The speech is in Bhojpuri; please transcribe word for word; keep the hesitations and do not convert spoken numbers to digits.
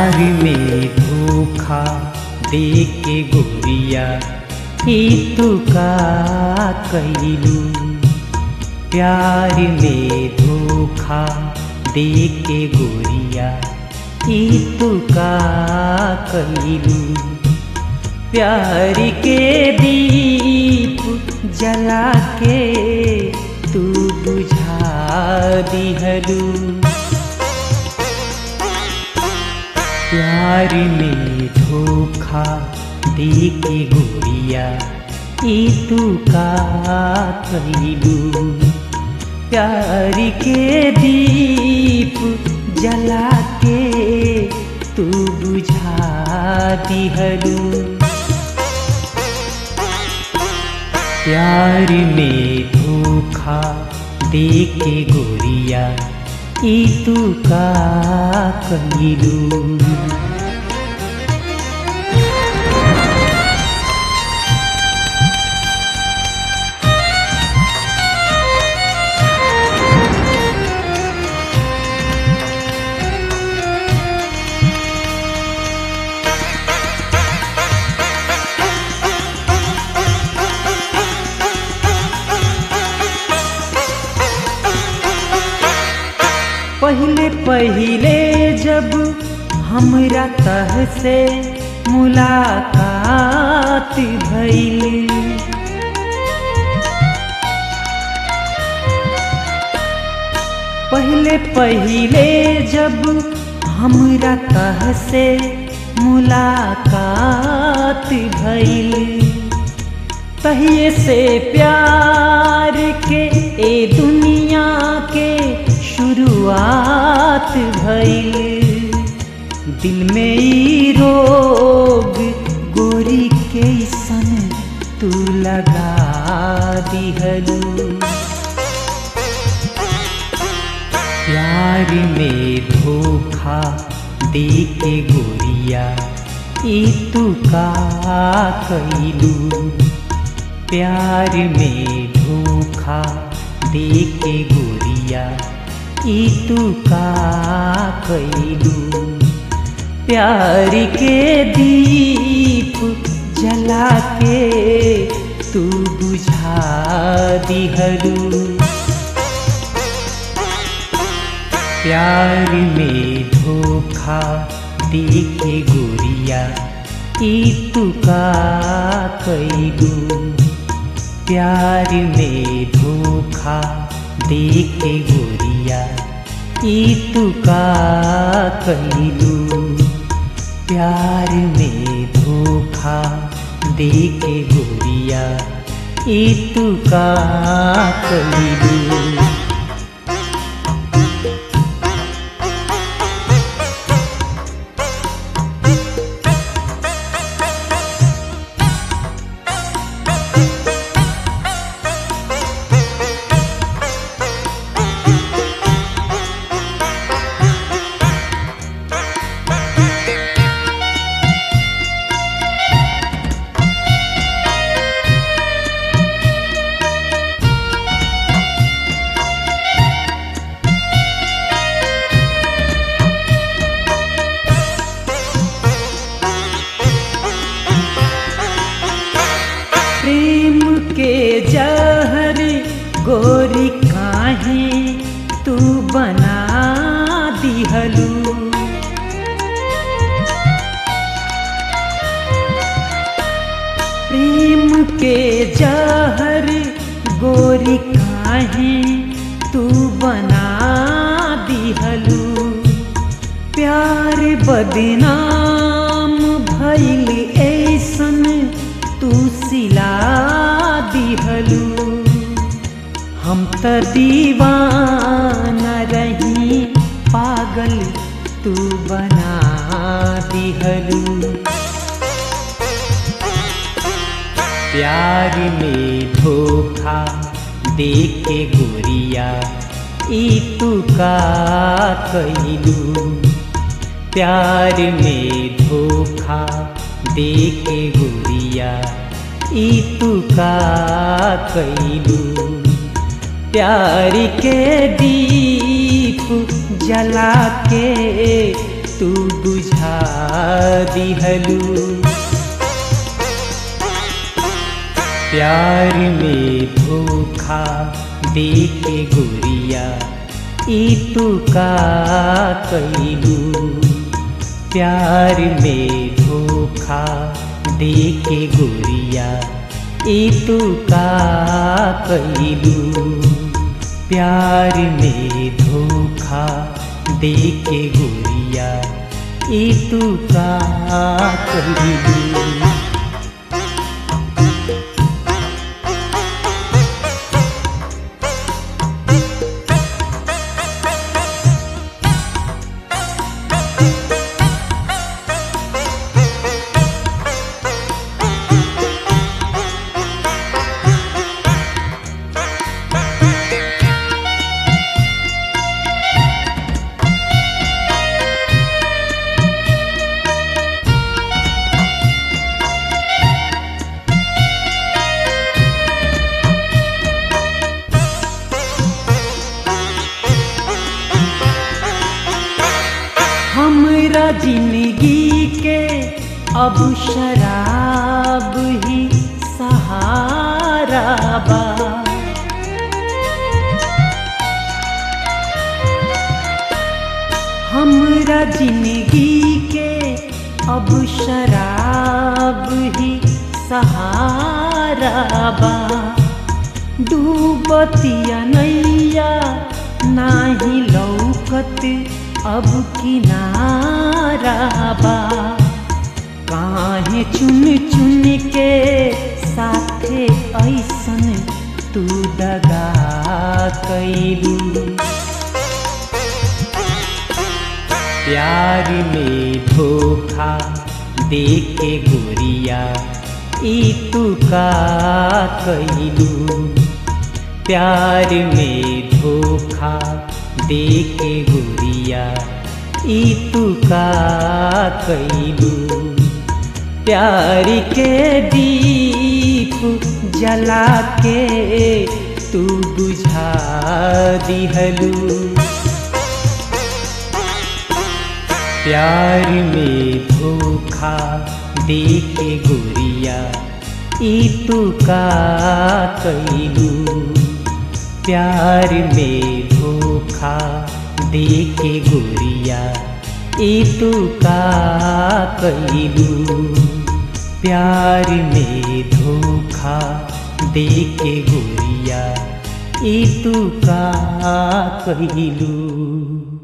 प्यार में धोखा दे के गोरिया ही तू का कइलू। प्यार में धोखा दे के गोरिया ही तू का कइलू। प्यार के दीप जला के तू बुझा दिहलू। प्यार में धोखा दे के गोरिया ई तू का कइलू। प्यार के दीप जला के तू बुझा दिहलू। प्यार में धोखा दे के गोरिया ई तू का कइलू। पहले पहले जब हमरा तह से मुलाकात भइल, पहले पहले जब हमरा तह से मुलाकात भइल, तहिए से प्यार के ए दुनिया के शुरुआत भइल। दिल में ई रोग गोरी के सन तू लगा दिहलू। प्यार में धोखा दे के गोरिया ई तू का कइलू। प्यार में धोखा दे के गोरिया ई तू का कइलू। प्यार के दीप जला के तू बुझा दिहलू। प्यार में धोखा दे के गोरिया ई तू का कइलू। प्यार में धोखा दे के गोरिया ई तू का कइलू। प्यार में धोखा दे के गोरिया ई तू का कइलू। प्रेम के जहर गोरी काहे तू बना दिहलू। प्रेम के जहर गोरी काहे तू बना दिहलू। प्यार बदनाम भइल ऐसन तू सिला दिहलू। हम त दीवाना रही पागल तू बना दिहलू। प्यार में धोखा दे के गोरिया ई तू का कइलू। प्यार में धोखा दे के गोरिया ई तू का कइलू। प्यार के दीप जला के तू बुझा दिहलू। प्यार में धोखा देके गोरिया ई तू का कइलू। प्यार में धोखा देके गोरिया ई तू का कइलू। प्यार में धोखा देके गोरिया ई तू का कइलू। हमरा जिंदगी के अब शराब ही सहारा बा। हमरा जिंदगी के अब शराब ही सहारा बा। डूबतिया नैया नाही लौकत अब किनारा बा। काहे चुन चुन के साथे ऐसन तू दगा कइलू। प्यार में धोखा देके गोरिया ई तू का कइलू। प्यार में धोखा देके गोरिया ई तू का कइलू। प्यार के दीप जला के तू बुझा दिहलू। प्यार में धोखा देके गोरिया ई तू का कइलू। प्यार में धोखा देके गोरिया ई तू का कइलू। प्यार में धोखा देके गोरिया ई तू का कइलू।